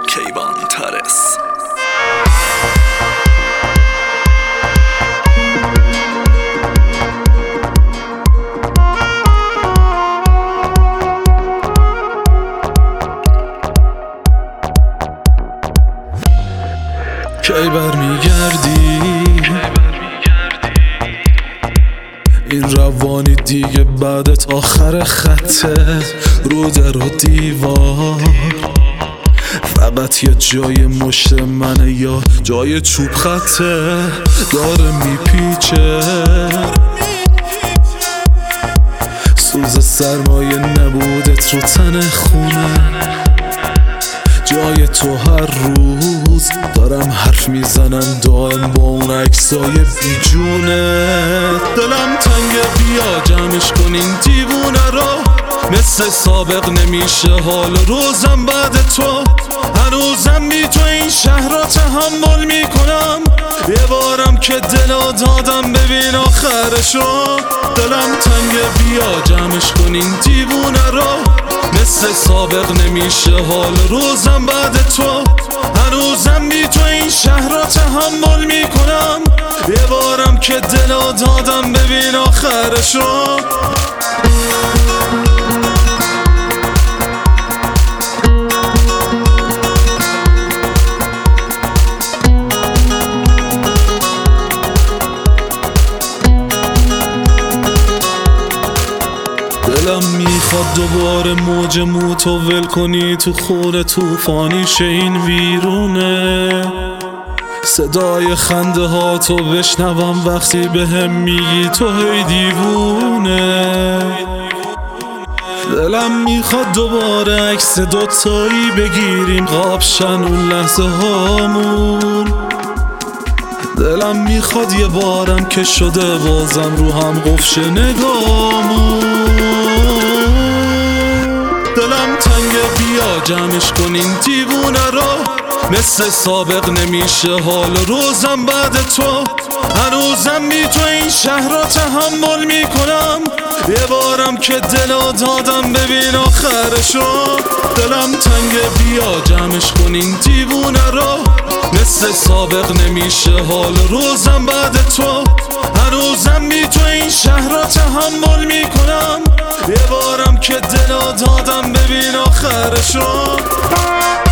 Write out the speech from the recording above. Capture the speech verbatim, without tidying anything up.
کیوان ترس. کی برمیگردی این روانی دیگه بعدت آخر خطه، رو در و دیوار فقط یه جای مشت منه یا جای چوب خطه داره میپیچه. سوز سرمایه نبودت رو تن خونه، جای تو هر روز دارم حرف میزنم دائم با اون عکسای بیجونه. دلم تنگه بیا جمعش کن این دیوونه رو، مثل سابق نمیشه حال روزم بعد تو. هنوزم بی تو این شهر را تحمل میکنم، یه بارم که دلا دادم ببین آخرش رو. دلم تنگه بیا جمعش کن این دیوونه رو، مثل سابق نمیشه حال روزم بعد تو. هنوزم بی تو این شهر را تحمل میکنم، یه بارم که دلا دادم ببین آخرش رو. دلم میخواد دوباره موج موتو ول کنی تو خور توفانی شه این ویرونه. صدای خنده ها تو بشنوم وقتی به هم میگی تو هی دیوونه. دلم میخواد دوباره عکس دوتایی بگیریم قابشن اون لحظه هامون. دلم میخواد یه بارم که شده بازم رو هم قفش نگامون. دلم تنگه بیا جمعش کن این دیوونه رو، مثل سابق نمیشه حال روزم بعد تو. هنوزم بی تو این شهر را تحمل میکنم، یه بارم که دلا دادم ببین آخرش رو. دلم تنگه بیا جمعش کن این دیوونه رو، مثل سابق نمیشه حال روزم بعد تو. هنوزم بی تو این شهر را تحمل میکنم، یه بارم که دلا دادم ببین آخرش رو.